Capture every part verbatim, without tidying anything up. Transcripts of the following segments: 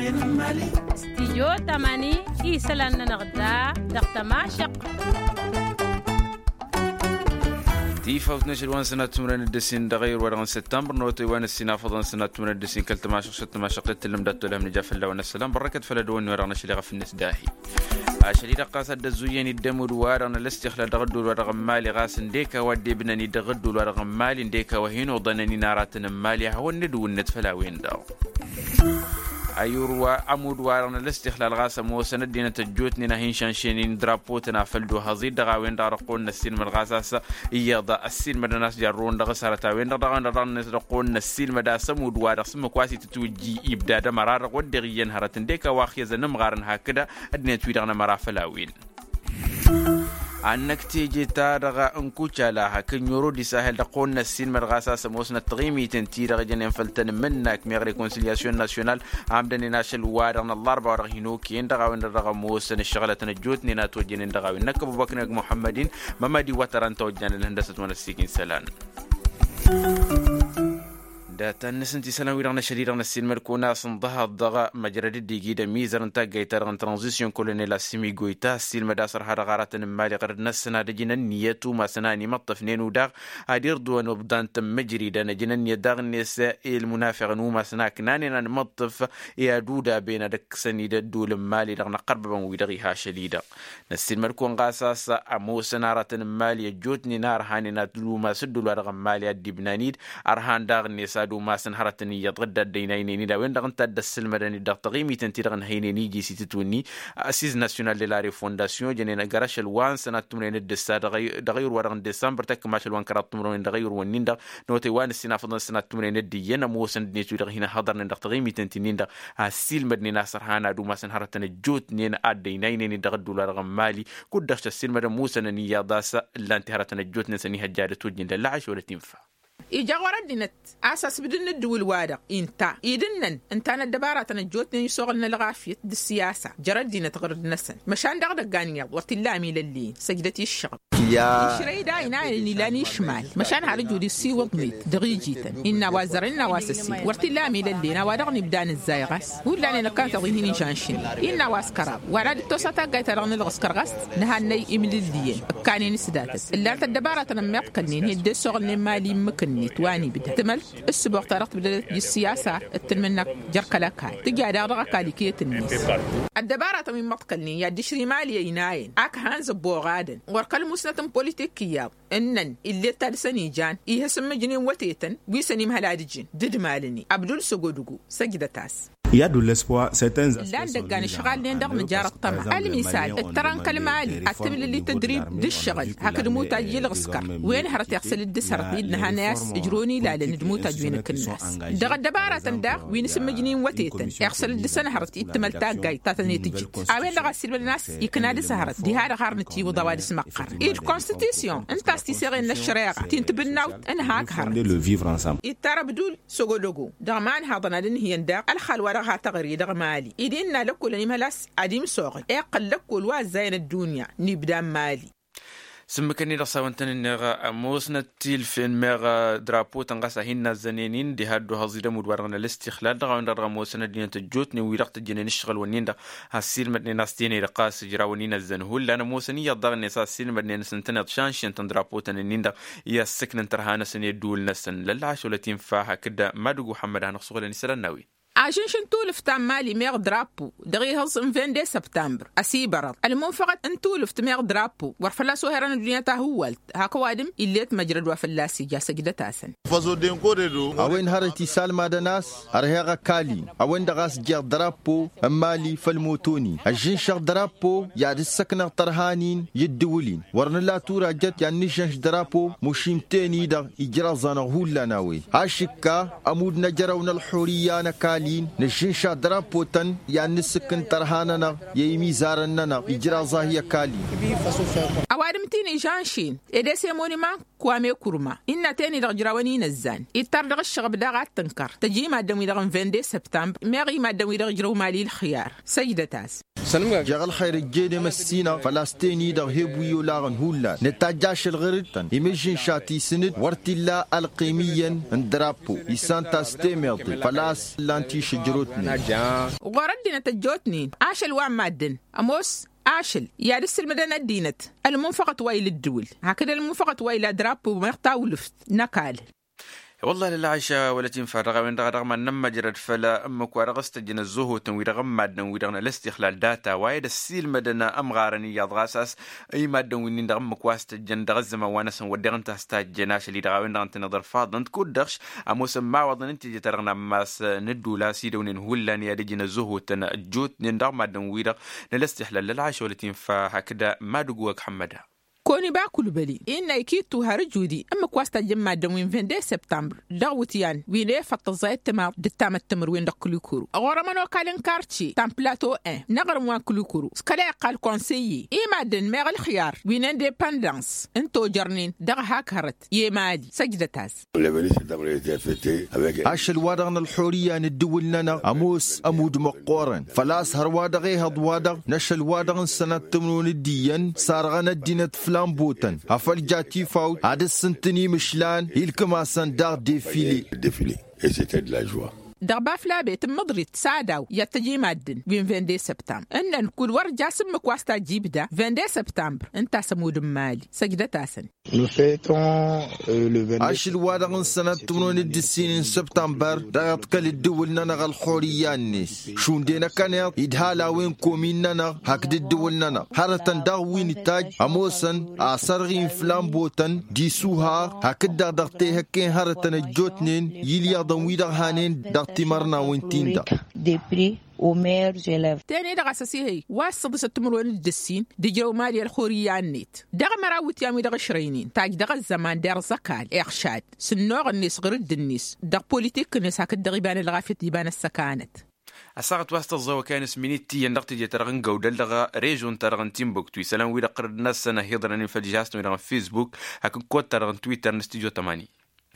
استيجو تماني إيسلان نغدا دقتما شق تيفا وتنشر وان سنة تمرين الدسين دغير ورغن سبتمبر نوتي وان السنة فضل سنة تمرين الدسين كلت ما شخصت ما شقت اللي مدت لهم نجاف الله والسلام بركت فلدون ورغن شليغ في النس داهي شديد قاصد الزوين الدم دوارنا الاستخلاء دغدو ورغم مالي غاسن ديكا ودي بنني دغدو ورغم مالي ديكا وهين وضنني ناراتنا مالي هو الندو النتفلاوين داو أيوروا أمود وارنا الاستخلال غاسة موسى ندينا تجوتني نهين شانشينين درابوتنا فلدو هزيد دغاوين دارقون السين من غاساسة إيضا السين من الناس جارون دغسارتاوين دغاوين دغاوين دغاوين السين مدى سمود وارق سمو كواسي تتوجي إبداد مرارق ودغيين هرتن ديكا واخيزا نمغارن هكذا أدنى تويدغنا مرافلاوين عنك تيجي تارغا انكوشا لها كن يورو دي ساهل دقون السين مرغاسا سموسنا تغيمي تنتيرغ جنين فلتن منك ميغ ريكونسيلياسيون ناسيونال عمدني ناشل وارغنا الاربع ورغينوكي اندغاوين رغا موسن الشغلة نجوت نينا توجين اندغاوين نكبو بكنك محمدين ممادي وطران توجين الهندسة ونسيكين سلان داتا نسنتي سنوي رغنا شديد رغنا السين مركونا صندها الضغا مجرد الدقيقة ميزر انتا قيتا رغن ترانزيسيون كولونيلا سيمي قويتا السين مداسر هذا غارات مالي غرد نسنا دجنا نيتو ما سناني مطف نينو داغ هادير دوان وبدان تم مجري دانا جنا نيداغ نساء المنافق نوما سناك نانينا مطف يادودا بين دك سنيد الدول مالي رغنا قربا ويدغيها شديدة نسين مركون غاساسا امو سنارات مالي جوتني نار هاني ناتلو ما سدو لرغم مالي الدبنانيد ارهان داغ نسا دو ما سنهرتني يتغدى الدينيني دا وين دغن تاد السلمدني دا تغيمي تنتيرغن هينيني جي سيتتوني اسيز ناسيونال دي لاري فونداسيون جنينا غراش الوان سنه تمرين الدسا دغير ورغن ديسمبر تك ماش الوان كرات تمرين دغير ونين دا نوتي وان السنه فضل سنه تمرين الدينا مو سن نيتو هنا حضرنا دا تغيمي تنتينين دا السلمدني ناصر هانا دو ما سنهرتني جوت نين ادينيني دغدو لرغم مالي كدخش السلمد مو سنني ياداس لا انتهرتني جوت نسني هجاده توجين لا عش ولا تنفع إيجا وردنت أساس بدن الدول وادق إنتا إيدنن إنتانا الدبارة نجوتني يسوغلنا لغافية دي السياسة جردنا تغرد نسن مشان دغدق قانيا وارتلامي للي سجدتي الشغب يا شري داينا لاني شمال مشان هرجو دي سي وضميت دغي جيتا إنا وازرنا واسسي وارتلامي للي نوادغني بدان الزايغاس ولا أنا كانت أظهيني شانشين إنا واسكرا وراد التوسطة قايتا رغني الغسكرغاس نهاني إملي الدين كاني نسداتس اللي الدبارة نميقنين هيدي سوغلني مالي مكن تواني بدها تمل السبوع طرقت بدل السياسة التلمنك جركلاكاي تجي على رغكاليكية الناس الدبارة من مطقلني يا دشري مالي يناين أك هانز بوغادن وركل مسنة بوليتيكية إنن اللي تلسني جان إيه سم جنين وتيتن ويسني مهلادجين ضد مالني عبدول سجودو سجدة تاس Il y a de l'espoir, certains لا دقاني شغال لين دغ مجار الطمع المثال التران كلمالي التمل اللي تدريب دي الشغل هكذا موتا يجيل غسكر وين هرت يغسل الدسر بيدنها ناس اجروني لا لان دموتا جوينك الناس دغ الدبارة تنداغ وين سمجنين وتيتن يغسل الدسن هرت يتمل تاقاي تاتني تجد اوين دغ السلب الناس يكنادي سهرت دي هذا غارنتي وضواد اسمقر ايه الكونستيتيسيون انت استيسيغين الشريعة تنتبناوت ان هاك هرت يتارا بدول سوغولوغو دغمان هاضنا لن هي نداغ الخالوة ها تغري دغ مالي إدينا لكل نملاس عديم صغر إقل لكل وازين الدنيا نبدا مالي سمكني رصاونتن النغا موسنا تيلفين مغا درابو تنغاسا هنا الزنينين دي هادو هزيدا مدورغنا الاستخلال دغاون درغا موسنا دينا تجوتني ويرقت الجنين الشغل ونين دا هاسيل مدني ناس ديني رقاس جرا ونين الزنهول لانا موسني يضغ نسا سيل مدني نسنتن شانشين تندرابو تنين دا يا سكن ترهانا سن يدول نسن للعش ولا تنفاها كدا ما دقو حمد هنخصوغ لنسال الناوي عشان شنتولف تام مالي ميغ درابو دغي هلص انفين سبتمبر اسيبرد المنفقة انتولف تميغ درابو ورفلاسو هيران الدنيا تاهوالت هاكو وادم إليت مجرد وفلاسي جاسا جدا تاسن اوين هارتي سالما دناس ارهيغا كالي اوين دغاس جيغ درابو مالي فالموتوني الجين شغ درابو يعد السكنة ترهانين يدولين ورنلا تورا جت يعني نشنش درابو مشيمتيني دغ إجرا زانغهول لناوي هاشكا امود نجرون الحورية نكالي نشيشا درابوتن يعني السكن ترهاننا يمي زارننا إجرا زاهية كالي أوادمتيني جانشين إذا سيموني ما كوامي كورما إنا تاني دغجراواني نزان إتار دغ الشغب دغات تنكر تجي ما دمي دغن فين سبتمبر ميغي ما دمي دغجرو مالي الخيار سيدة تاس جغل خير الجيد مسينا فلسطيني ده هبويو لاغن هولا نتاجاش الغريتن يمجن شاتي سند ورتلا القيميا اندرابو يسانتا ستيميلتي فلاس لانتي شجروتني وردنا تجوتني عاش الوعم مادن أموس عاشل يا رس المدينة دينت المنفقة ويل الدول هكذا المنفقة ويل درابو ومقطع ولفت نكال والله لا عايشة ولا تنفع رغم رغم أن جرت فلا أمك ورغست جن الزهو تنوي رغم مادن ويرغنا الاستخلال داتا وايد السيل مدنا أم غارني يضغاساس أي مادن وين رغمك واست جن دغز ما وانا سن ودغن تستاج جناش اللي رغم أنت نظر فاضل تكون دخش أموسم ما وضن أنت جترغنا ماس ندولا سيدون هولان يا رجن الزهو تنجوت نندغ مادن ويرغ الاستخلال لا عايشة ولا تنفع هكذا ما دقوك حمدا كوني باكل بالي إن أكيد هرجودي أما كواستا جمع دوين فندي سبتمبر دعوتيان ويني فتزايد تمار دتام التمر وين دكلو كورو أغورا منو كالن كارتشي تام بلاتو إن نغر موان كلو كورو سكالي قال كونسيي إما دن ميغ الخيار وين انديبندانس انتو جرنين دغ هاك هرت يمالي سجدة تاس عاش الوادغن الحورية ندول لنا أموس أمود مقورن فلاس هروادغي هضوادغ نش الوادغن سنة تمنون الديان سارغن الدينت فلامبوتن أفل جاتي فاوت عاد السنتني مشلان يلكما سندار ديفيلي ديفيلي et c'était de la joie. دغبا فلابيت مضريت ساداو يتجي مادن بين فين سبتمبر ان كل ورجا سمك واستا جيبدا فين سبتمبر انت سمود مالي سجدة تاسن عاش الوادغن سنة تمنون الدسين سبتمبر دغت كل الدول ننغ الحورية الناس شون دينا كان يدهالا وين كومين ننغ هكد الدول ننغ هارتن دغ وين التاج أموسن أسرغين فلامبوتن دي سوها هكد دغتي هكين هارتن الجوتنين يلي يغضن ويدغ هانين تمرنا وينتيندا دبري ومير جلف تاني دغا ساسيهي واسط ستمرون الدسين دي جو مالي الخورية النيت دغا مراوت يامي دغا شرينين تاج دغا الزمان دار زكال إخشاد سنوغ الناس غرد الناس دغ بوليتيك الناس هكا دغيبان الغافية يبان السكانت أساقت واسط الزوا كان سمينيتي ينقطي جترغن جودل دغا ريجون ترغن تيمبوكتو يسلام ويدا قرد ناس سنة هيضرن في الجهاز ويدا فيسبوك هكا كود ترغن تويتر نستيجو تماني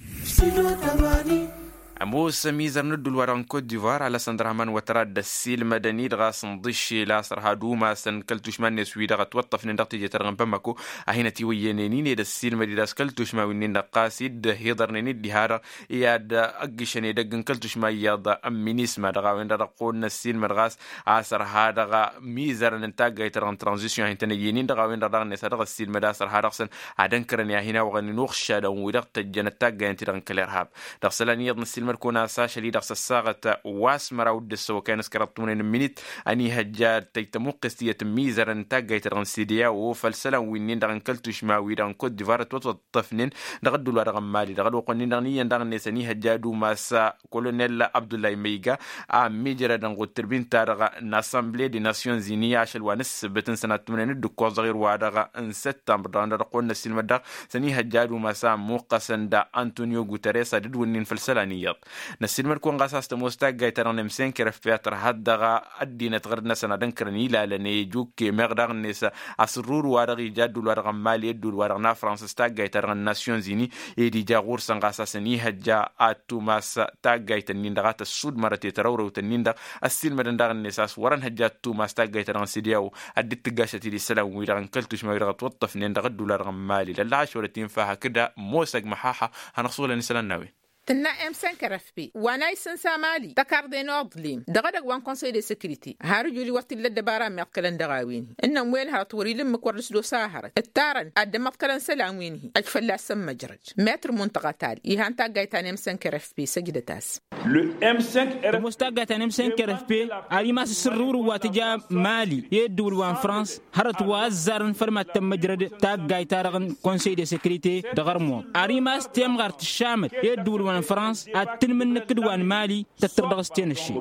أموس ميزر ندو الوران كوت ديفوار على سندرهمان وتراد السيل مدني دغا صندشي لا سرها دوما سن كلتوش مان نسوي دغا توطف ندقتي جترغن بمكو أهينا تيوينيني دا السيل مدي داس كلتوش ما وينين قاسيد هيضر نيني دهارا ياد أقشني دغن كلتوش ما ياد أمينيس ما دغا وين دغا قولنا السيل مرغاس عسرها دغا ميزر ننتاق يترغن ترانزيسيون هين تنيينين دغا وين دغا نسا دغا السيل مدا سرها دغسن عدن كرني أهينا وغني نوخشا دغن ويدغت جنتاق ينترغن كالإرهاب دغسلان يضن السيل مركونا ساشا لي دغس الساغة واسمرا ودس وكان سكرتون منيت اني هجار تيتمقستيه ميزر انتاج يترغن سيديا وفلسلا وينين دغن كلتوش ما ويدان كود ديفار توطفنين دغدو لا رغم مالي دغدو قنين دغني دغن نسني هجادو ماسا كولونيل عبد الله ميغا ا ميجر دغن قتربين تارغ ناسامبلي دي ناسيون زينيا شلوانس بتن سنه تمنين دكو صغير وادغ ان سبتمبر دغن قلنا سيلمدا سني هجادو ماسا موقسن دا انطونيو غوتيريس ددونين فلسلا نيات نسيل مركون غاساس تموستا جايتران مسين كرف بياتر هدغا ادينا تغردنا سنه دنكرني لا لني جوك مغدغ نس اسرور وارغي جادو وارغ مالي دول وارغنا فرانس تا جايتران ناسيون زيني ايدي جاغور سان غاساسني هجا اتوماس تا جايتنين دغات السود مرتي ترورو تنين السيل مدندغ نساس ورن هجا توماس تا جايتران سيديو اديت غاشتي دي سلام ويرغن كلتوش ما يرغ توطف نين دغ وارغ مالي لا عشورتين فها كده موسق محاحه هنخصول نسلان ناوي تنا ام سنكرف بي وانا يسنسا مالي دكار دي نوضليم دغدق وان كونسي دي سيكوريتي هارو جولي وقت اللي دبارا مقلن دغاويني انهم وين هاتوري لمك ورسلو ساهرة التارن ادى مقلن سلاموينه اجفلا سم مجرج متر منطقة تالي يهان تاقايتان ام سنكرف بي سجد تاس لو ام سنك مستاقايتان ام سنكرف بي اريماس السرور واتجا مالي يدول وان فرانس هرت وازارن فرمات تم مجرد تاقايتان كونسي دي سيكوريتي دغرمو اريماس تيمغارت الشامل يدول وان فرانس أتن من كدوان مالي تتردغستين الشيء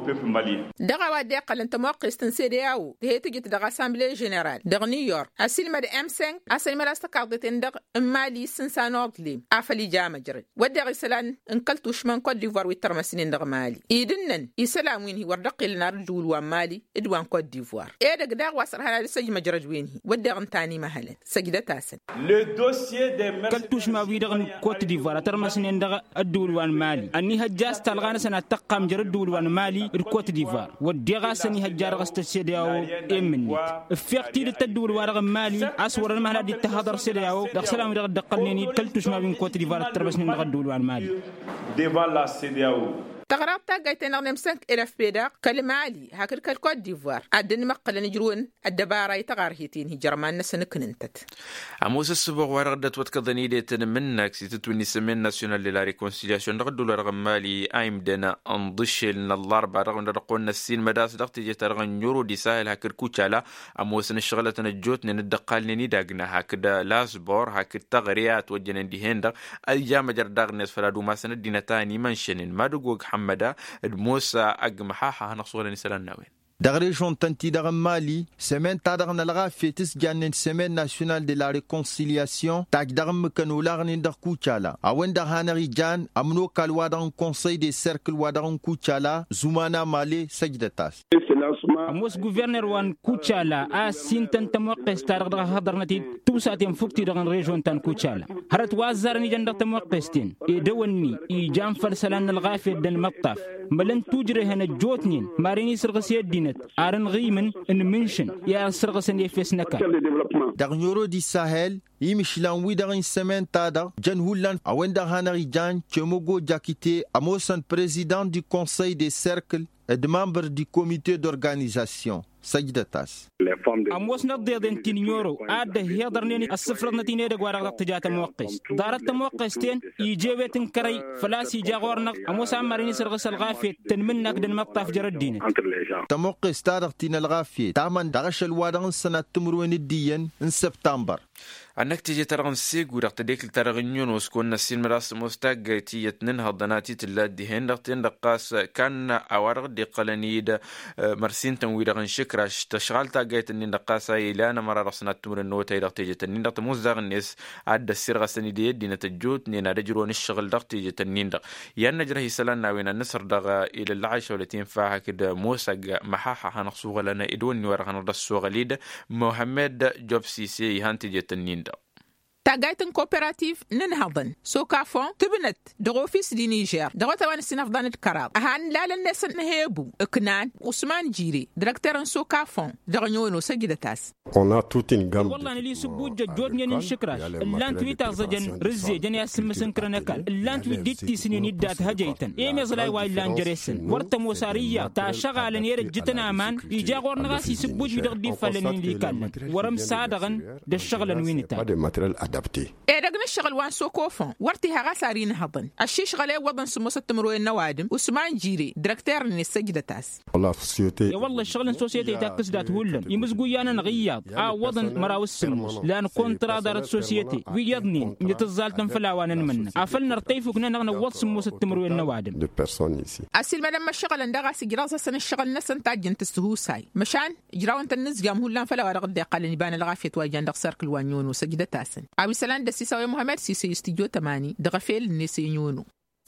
دغا وادي قلن تموقس تنسيدياو تهي تجي تدغا سامبلي جنرال دغ نيويورك أسيل مد ام سنك أسيل مد استقاضتين دغ مالي سنسانوغ ليم أفلي جامع جرد ودي غسلان انقلتو شمان كود ديفوار ويترمسنين دغ مالي إيدنن إسلام وينهي وردقي لنار الدول وان مالي ادوان كود ديفوار إيه دغ دغ واسر هلا لسجي مجرد وينهي ودي غنتاني مهلا سجدة تاسن قلتو شما ويدغن كود ديفوار ترمسنين دغ الدول وان الدولوان مالي أني هجاس تلغانا سنة تقام جرد الدولوان مالي الكوت ديفار وديغا سني هجار غست السيدياو إمني فيقتي للتدولوان رغم مالي أسور المهلا دي تهدر سيدياو دق سلام رغد دقلني كلتوش ما بين كوت ديفار التربسني من الدولوان مالي devant la C D A O. تغرب تاقيتين نغنم سنك إرف بيداق كلمة عالي هكذا كالكوت ديفوار عدن مقل نجرون الدبارة يتغارهيتين هجرمان نسنك ننتت عموس السبوع وردت وتكضني ديتن منك سيتتوني سمين ناسيونال للا ريكونسيلياسيون نغدو لرغمالي ايم دينا انضشل نالاربا رغم رقون السين مداس دقتي جترغن يورو دي ساهل هكذا كوشالا عموس نشغلة نجوت نندقال نداقنا هكذا لاسبور هكذا تغريات وجنن دي هندق الجامع جرداغ ناس فلادو ما سند دينا تاني منشنين ما دوقوك محمد موسى أجمحها هنقصور نسال ناوين دغريشون تنتي دغم مالي سمين تادغن الغافي تسجان سمين ناسيونال دي لا ريكونسيلياسيون تاج دغم مكانو لاغن دغ كوتشالا اوين دغانري جان امنو كالوادن كونساي دي سيركل وادن كوتشالا زمانا مالي سجدتاس موس غوفرنر وان كوتشالا ا سينتن تموقس تارغ دغ هدرنتي توساتين فوكتي دغن ريجون تان كوتشالا هرت وازرني جن دغ تموقستين اي دوني اي جام فرسلان الغافي دن مطاف ملن توجري هنا جوتنين ماريني سرغسي دينت ارن غيمن ان منشن يا سرغسن يفس نكا دغنيورو دي ساهل يمشلان وي دغن سمين تادا جن هولان اوين دغانري جان تشموغو جاكيتي اموسن بريزيدان دي كونساي دي سيركل et de membres du comité d'organisation سجدتاس أموس نقضي دين تنيورو عاد هيضرني السفر نتيني دقوارق تجات موقس دارت موقستين يجيبه تنكري فلاسي جاغورنق أموس عمرني سرغس الغافية تنمنك دن مطاف جردين تموقس تارغتين الغافية تامن دغش الوادن سنة تمروين الدين ان سبتمبر أنك تيجي ترغن سيق ورق تديك الترغنيون وسكون السين مراس مستاق تيتنين هضناتي تلاد دهين رقتين رقاس كان أورغ دي قلنيد مرسين تنويرغن شكراش تشغال تاقيت النين رقاسا إلانا مرا رسنا التمر النوتي رق تيجي تنين رق موزاغ الناس عاد السيرغ سندية دينا تجوت نينا رجرون الشغل رق تيجي تنين رق يان نجره سلانا وين النصر دغا إلى العيشة والتين فاها كده موساق محاحة هنقصوغ لنا إدون نورغن رسو غليد محمد جوب سيسي هان تيجي تنين تاقايتن كوبيراتيف ننهضن سوكافون تبنت دغوفيس دي نيجير دغوتا سنفضان الكراب أهان لا لناس نهيبو اكنان عثمان جيري ديريكتور سوكافون دغنيونو سجدتاس والله نلي سبوجة جود ين شكراش اللان توي تغزجن رزي جن ياسم سنكرنكال اللان توي ديتي سنين يدات هجيتن ايمي زلاي واي لان جريسن ورطة موسارية تا شغالن يرد جتنا امان يجا غور نغاسي سبوج يدغدي فلنين لي كالن ورم سادغن دشغلن وينتا إيه رجنا الشغل وان سوكوفون ورتي هغا سارين هضن الشيش غلي وضن سموسة تمروين نوادم وسمان جيري ديريكتور ني سجدتاس والله سوسيتي يا والله الشغل سوسيتي تاكس دات هولن يمزقو يانا نغياض اه وضن مراوس سموس لان كونترا دارت سوسيتي ويضني يتزال تنفلا وانا من افل نرتيفو كنا نغنا وض سموسة تمروين نوادم دو بيرسون يسي اسيل مدام الشغل اندغا سجراسا سن الشغل نسن تاجن تستهوساي مشان جراون تنز جام هولان فلا ورغد دي قال نبان الغافيه واجان دغ سيركل وانيون وسجدتاسن ابي سلان دسي سوي محمد سيسي استديو تماني دغفيل نسينيونو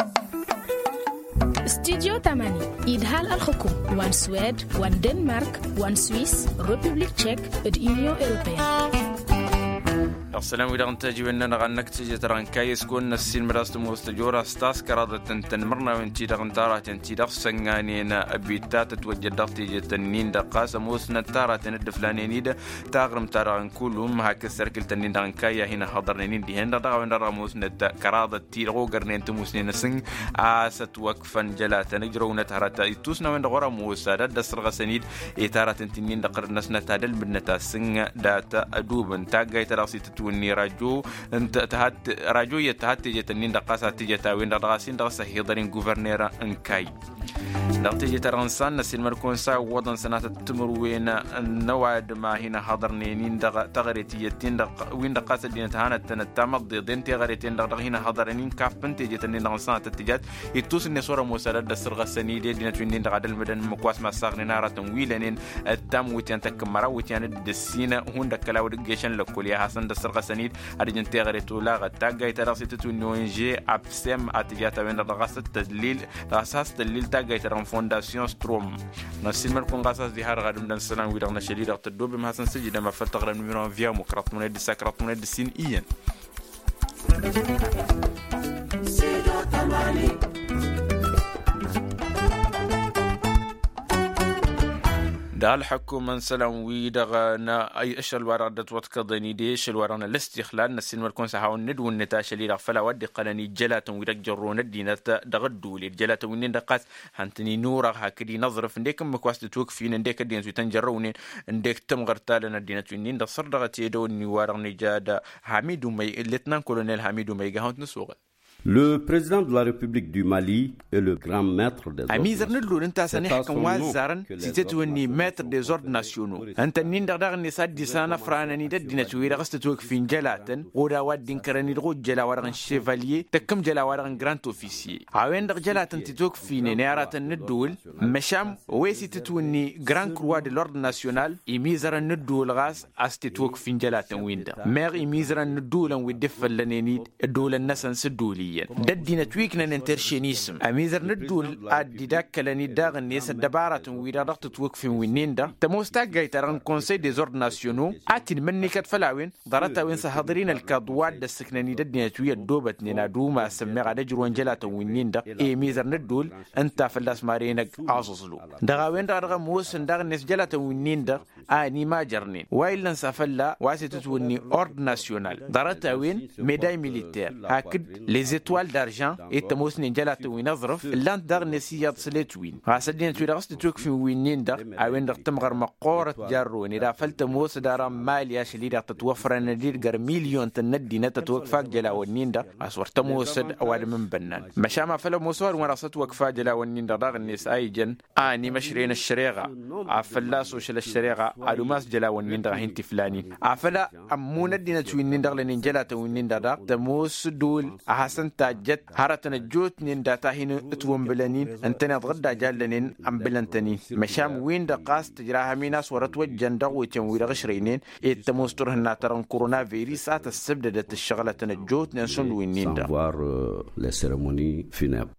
استديو تماني إدهال الحكوم وان سويد وان دنمارك وان سويس ريبوبليك تشيك اليونيون أوروبية السلام عليكم تاجي اننا غنك تجي تران كايس كون السين مراست مستجورا ستاس كرادة تنمرنا وانتي دغن تارات انتي دغ سنغانينا ابيتات توجد دغتي تنين دقاس موسنا تارات ندفلانين دا تاغرم تاران كلهم هاك السركل تنين دغن كايا هنا حضرنين دي هند دغ وين راموسنا كرادة تيرغو غرنين تموسنين سن اسات وقفا جلات نجرو نتهرتا توسنا وين غرا موسا دد سرغ سنيد ايتارات تنين دقر نسنا تادل بنتا سن داتا ادوبن تاغاي تراسي وني راجو انت تهات راجو يتهات جتنين دقاسات تجتا وين دغاسين دغس هيدرين غوفرنيرا انكاي دغتي جترانسان نسيل مركون سا وضن سنه تمروين النواد ما هنا حضرنين دغ تغريتيتين دغ وين دقاس دين تهانت تنتمض دين تغريتين دغ هنا حضرنين كافن تجتنين دغسان تتجات يتوس ان صوره مسرد دسرغ سنيد دين توين دغ دل مدن مكواس ما صاغ نارة ويلنين التم وتين تكمرا وتين دسينا هون دكلاو دجيشن لكل حسن دسرغ سنيد ادين تغريتو لا غتاغاي تراسيت تونين جي ابسم اتجاتا وين دغاس تدليل اساس دليل تاغاي تران فونداسيون ستروم نسيل مركون غاساس دي هار غادم دان سلام ويدغنا شديد تدوب ما حسن سجي دما فتغرا نيميرو فيا مكرات من دي ساكرات من دي سين اين دال حكومة سلام ويدغنا أي أشل ورادة وتكضني ديش الورانا الاستخلال نسين والكون سحاون ندو النتاش اللي رفلا ودي قلني جلات ويرك جرون الدينة دغدو لي جلات وينين دقات هانتني نورا هكدي نظرف نديك مكواست توقفين نديك الدين سوي تنجرونين نديك تمغرتالنا الدينة وينين دا صردغت يدو نيوارا جادا حميد مي اللتنان كولونيل حميد مي هاونت نسوغ. Le président de la République du Mali est le grand maître des ordres nationaux. Anta sanihkan wazaran sitetuni maître des ordres nationaux. Anta nin dagdag ni saddi sana frana ni dadina tuwira qastatuk fin jalatan oda waddin karani ro jala waran chevalier takam jala waran grand officier. Awen dag jalatan tituk fin neratan nedul masham wesi tetuni grand croix de l'ordre national imizaran nedul gas astituk fin jalatan winda. Mer imizaran nedul an widfallaneni dolan nasan seduli ددينا تويكنا ننترشينيسم أميزر ندول أدي داكلاني داغ الناس الدبارة ويدا ضغط توقف وينين دا تموستاق جايتران كونسي دي زورد ناسيونو آتين مني كتفلاوين ضرطا وين سحضرين الكادوات دا السكناني ددينا تويا دوبت نينا دوما سمي غادا جروان جلاتا وينين دا إي ميزر ندول انتا فلاس مارينك عاصصلو داغا وين داغا موسن داغ الناس جلاتا وينين دا آني ما جرنين وايلان سافلا واسي تتوني أورد ناسيونال ضرطا وين ميداي ميليتير هاكد لزي étoile d'argent et tamosni jalata winazrf lant dar nesiyat sletwin hasadin tuiraqst tukfi wininda awendar tamgar maqorat jarro ni da falta mos dara mal ya shlida tatwafra nadir gar million tanadina tatwaqfa jala wininda aswarta mosad awad min bannan mashama fala moswar warasat waqfa jala wininda dar الناس ايجن اني مشرين الشريغه افلا سوشل الشريغه ادوماس جلا wininda hinti flani afala amuna dina wininda لن جلata wininda da tamos dul hasan تاجت هارتنا جوت نين داتا هنا اتوم بلانين انتنا ضغدا جالنين ام بلانتني مشام وين دقاس تجراها ميناس ورتو جندا ويتم غشرينين اتموستر هنا ترن كورونا فيروس ات السبدت الشغله تنجوت نسون وين نين دا